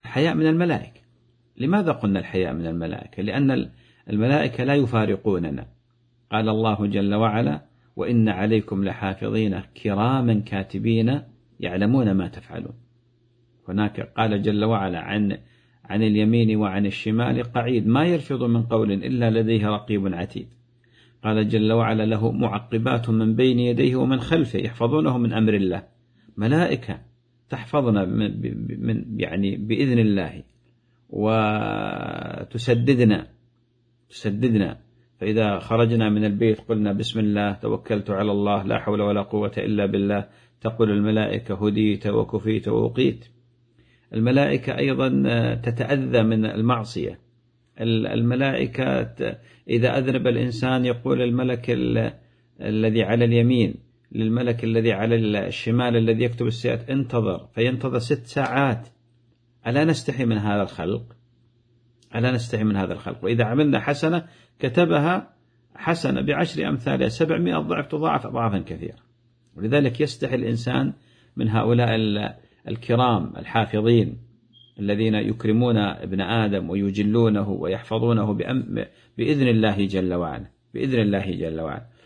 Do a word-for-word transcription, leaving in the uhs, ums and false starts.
الحياء من الملائكة. لماذا قلنا الحياء من الملائكة؟ لأن الملائكة لا يفارقوننا. قال الله جل وعلا: وإن عليكم لحافظين كراما كاتبين يعلمون ما تفعلون. هناك قال جل وعلا عن عن اليمين وعن الشمال قعيد ما يلفظ من قول إلا لديه رقيب عتيد. قال جل وعلا: له معقبات من بين يديه ومن خلفه يحفظونه من أمر الله. ملائكة تحفظنا من يعني بإذن الله وتسددنا تسددنا فإذا خرجنا من البيت قلنا بسم الله توكلت على الله لا حول ولا قوة إلا بالله، تقول الملائكة هديت وكفيت ووقيت. الملائكة أيضا تتأذى من المعصية. الملائكة إذا أذنب الإنسان يقول الملك الذي على اليمين للملك الذي على الشمال الذي يكتب السيئات انتظر، فينتظر ست ساعات. ألا نستحي من هذا الخلق؟ ألا نستحي من هذا الخلق؟ وإذا عملنا حسنة كتبها حسنة بعشر أمثالها سبعمائة ضعف تضاعف أضعافا كثيرة. ولذلك يستحي الإنسان من هؤلاء الكرام الحافظين الذين يكرمون ابن آدم ويجلونه ويحفظونه بإذن الله جل وعلا، بإذن الله جل وعلا.